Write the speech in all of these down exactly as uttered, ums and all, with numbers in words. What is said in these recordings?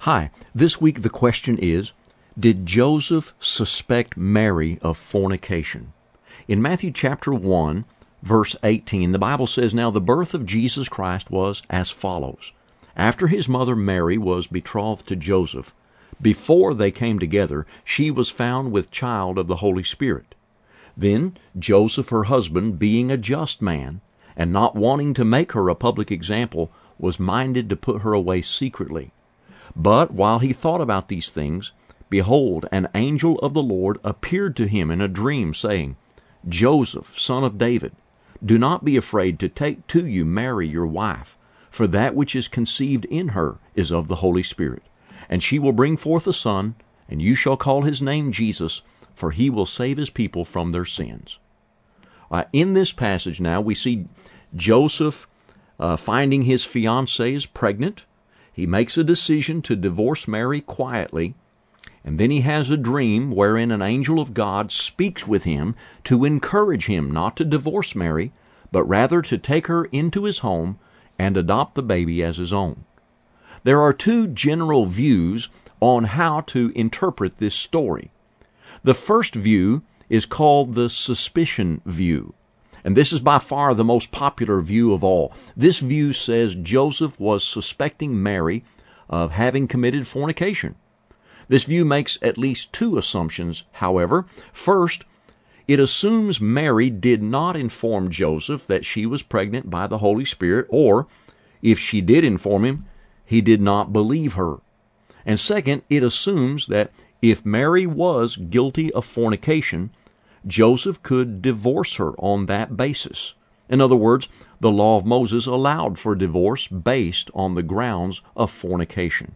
Hi, this week the question is, did Joseph suspect Mary of fornication? In Matthew chapter one, verse eighteen, the Bible says, "Now the birth of Jesus Christ was as follows. After his mother Mary was betrothed to Joseph, before they came together, she was found with child of the Holy Spirit. Then Joseph, her husband, being a just man, and not wanting to make her a public example, was minded to put her away secretly. But while he thought about these things, behold, an angel of the Lord appeared to him in a dream, saying, Joseph, son of David, do not be afraid to take to you Mary your wife, for that which is conceived in her is of the Holy Spirit. And she will bring forth a son, and you shall call his name Jesus, for he will save his people from their sins." Uh, in this passage now, we see Joseph uh, finding his fiancée is pregnant. He makes a decision to divorce Mary quietly, and then he has a dream wherein an angel of God speaks with him to encourage him not to divorce Mary, but rather to take her into his home and adopt the baby as his own. There are two general views on how to interpret this story. The first view is called the suspicion view, and this is by far the most popular view of all. This view says Joseph was suspecting Mary of having committed fornication. This view makes at least two assumptions, however. First, it assumes Mary did not inform Joseph that she was pregnant by the Holy Spirit, or, if she did inform him, he did not believe her. And second, it assumes that if Mary was guilty of fornication, Joseph could divorce her on that basis. In other words, the law of Moses allowed for divorce based on the grounds of fornication.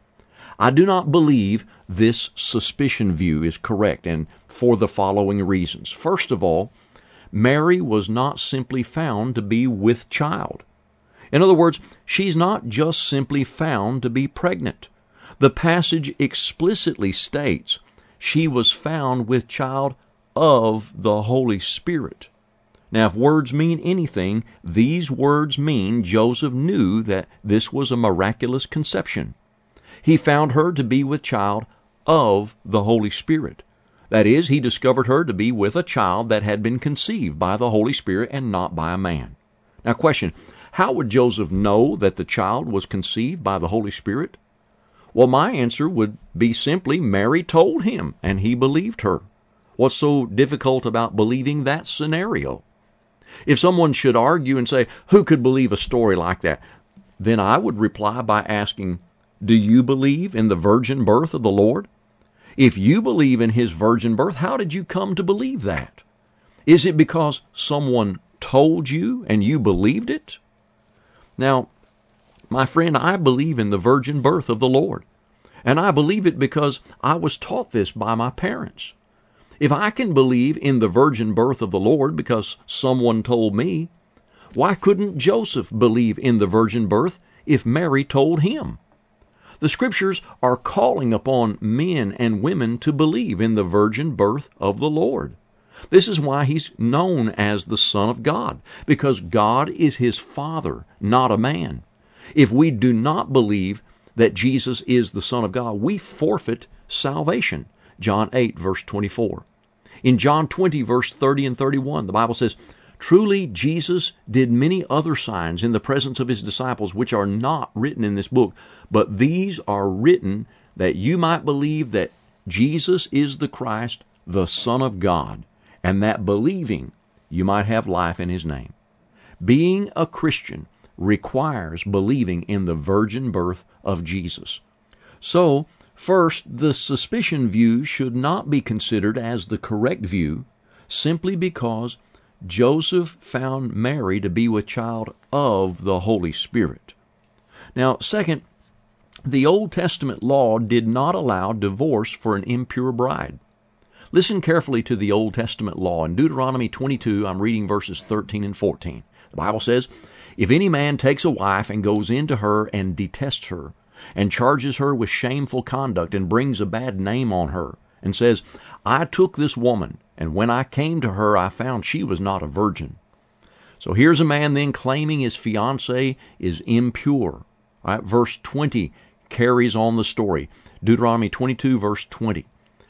I do not believe this suspicion view is correct, and for the following reasons. First of all, Mary was not simply found to be with child. In other words, she's not just simply found to be pregnant. The passage explicitly states she was found with child of the Holy Spirit. Now, if words mean anything, these words mean Joseph knew that this was a miraculous conception. He found her to be with child of the Holy Spirit. That is, he discovered her to be with a child that had been conceived by the Holy Spirit and not by a man. Now, question, how would Joseph know that the child was conceived by the Holy Spirit? Well, my answer would be simply Mary told him, and he believed her. What's so difficult about believing that scenario? If someone should argue and say, who could believe a story like that? Then I would reply by asking, do you believe in the virgin birth of the Lord? If you believe in his virgin birth, how did you come to believe that? Is it because someone told you and you believed it? Now, my friend, I believe in the virgin birth of the Lord, and I believe it because I was taught this by my parents. If I can believe in the virgin birth of the Lord because someone told me, why couldn't Joseph believe in the virgin birth if Mary told him? The Scriptures are calling upon men and women to believe in the virgin birth of the Lord. This is why he's known as the Son of God, because God is his Father, not a man. If we do not believe that Jesus is the Son of God, we forfeit salvation. John eight, verse twenty-four. In John twenty, verse thirty and thirty-one, the Bible says, "Truly Jesus did many other signs in the presence of his disciples, which are not written in this book, but these are written that you might believe that Jesus is the Christ, the Son of God, and that believing you might have life in his name." Being a Christian requires believing in the virgin birth of Jesus. So, first, the suspicion view should not be considered as the correct view simply because Joseph found Mary to be with child of the Holy Spirit. Now, second, the Old Testament law did not allow divorce for an impure bride. Listen carefully to the Old Testament law. In Deuteronomy twenty-two, I'm reading verses thirteen and fourteen. The Bible says, "If any man takes a wife and goes into her and detests her, and charges her with shameful conduct and brings a bad name on her, and says, I took this woman, and when I came to her I found she was not a virgin." So here's a man then claiming his fiancée is impure. All right, verse twenty carries on the story. Deuteronomy twenty-two, verse twenty.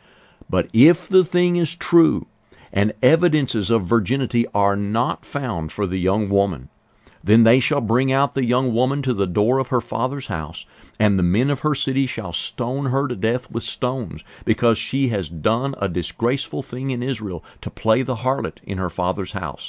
But if the thing is true, and evidences of virginity are not found for the young woman, then they shall bring out the young woman to the door of her father's house, and the men of her city shall stone her to death with stones, because she has done a disgraceful thing in Israel, to play the harlot in her father's house.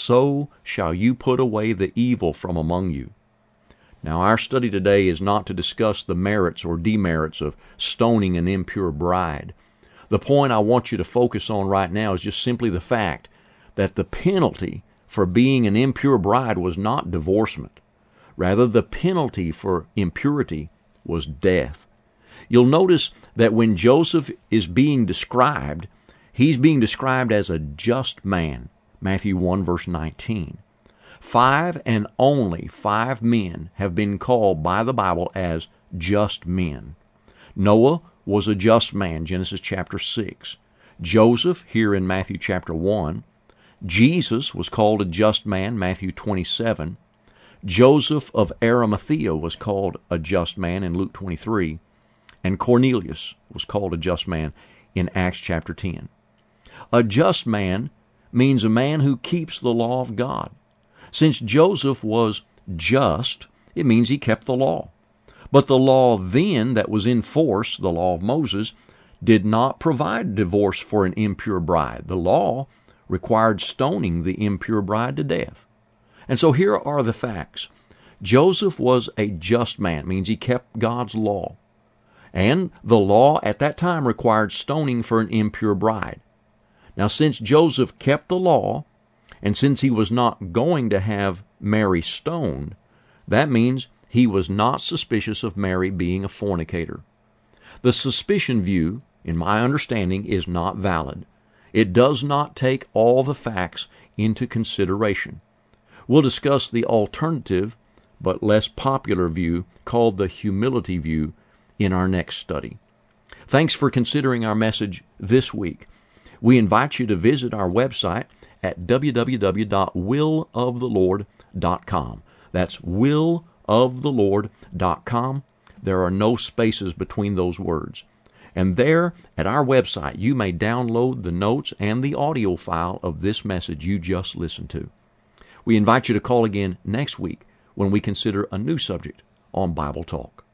So shall you put away the evil from among you. Now, our study today is not to discuss the merits or demerits of stoning an impure bride. The point I want you to focus on right now is just simply the fact that the penalty for being an impure bride was not divorcement. Rather, the penalty for impurity was death. You'll notice that when Joseph is being described, he's being described as a just man. Matthew one, verse nineteen. Five and only five men have been called by the Bible as just men. Noah was a just man, Genesis chapter six. Joseph, here in Matthew chapter one. Jesus was called a just man, Matthew twenty-seven. Joseph of Arimathea was called a just man in Luke twenty-three. And Cornelius was called a just man in Acts chapter ten. A just man means a man who keeps the law of God. Since Joseph was just, it means he kept the law. But the law then that was in force, the law of Moses, did not provide divorce for an impure bride. The law required stoning the impure bride to death. And so here are the facts. Joseph was a just man, means he kept God's law. And the law at that time required stoning for an impure bride. Now, since Joseph kept the law, and since he was not going to have Mary stoned, that means he was not suspicious of Mary being a fornicator. The suspicion view, in my understanding, is not valid. It does not take all the facts into consideration. We'll discuss the alternative, but less popular view, called the humility view, in our next study. Thanks for considering our message this week. We invite you to visit our website at w w w dot will of the lord dot com. That's will of the lord dot com. There are no spaces between those words. And there, at our website, you may download the notes and the audio file of this message you just listened to. We invite you to call again next week when we consider a new subject on Bible Talk.